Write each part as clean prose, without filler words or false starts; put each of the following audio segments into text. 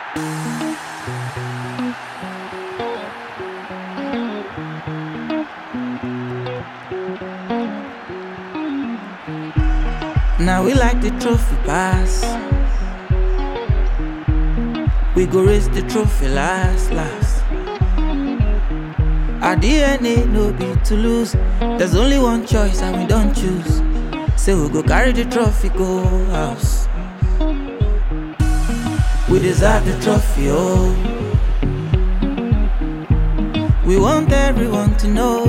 Now we like the trophy pass. We go raise the trophy last. Our DNA no be to lose. There's only one choice and we don't choose. Say we go carry the trophy, go house. We deserve the trophy, oh. We want everyone to know.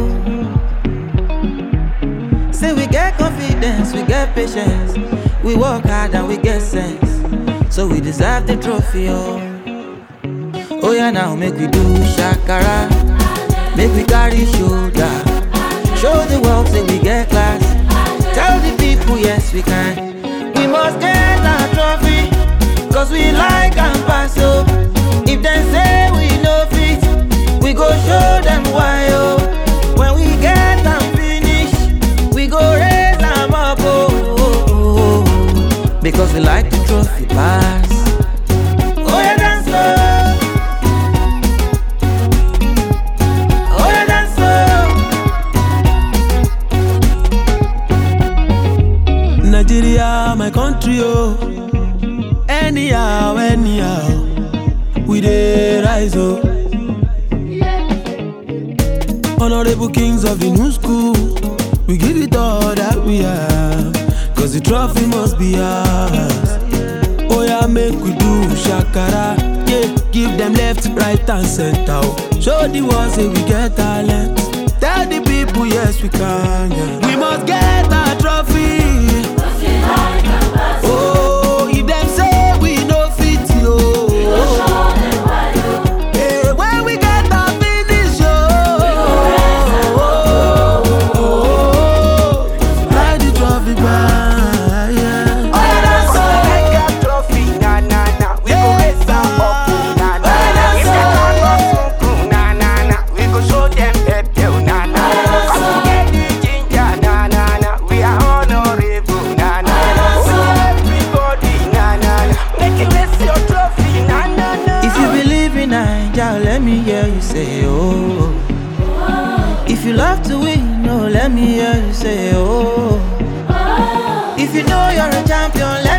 Say we get confidence, we get patience. We work hard and we get sense. So we deserve the trophy, oh. Oh yeah, now make we do shakara. Make we carry shoulder. Show the world, say we get class. Tell the people, yes we can. We must get our trophy, cause we like and pass, oh. If them say we no fit, we go show them why, oh. When we get and finish, we go raise them up, oh. Because we like the trophy pass. Oh yeah, dance slow. Oh yeah, dance slow. Nigeria, my country, oh. Anyhow, we dey rise, oh. Honorable kings of the new school, we give it all that we have, cause the trophy must be ours. Oh yeah, make we do shakara, yeah. Give them left, right and center, oh. Show the world, say we get talent. Tell the people, yes we can, yeah. We must get our trophy. Oh, if them say we no fit, yo. Hey, when we get our finish, yo. Ride the trophy back, yeah. Oh, that's so like a trophy, na na na. We go raise them up, na na na. If they can't go so na na na, we go show them pepe, na na. Cause we get the ginger, na na na. We are honorable, na na. We everybody, na na na. Make it raise your trophy, na na na. If you believe in Naija, let me hear you say, oh. If you love to win, no, let me hear you say, oh. If you know you're a champion,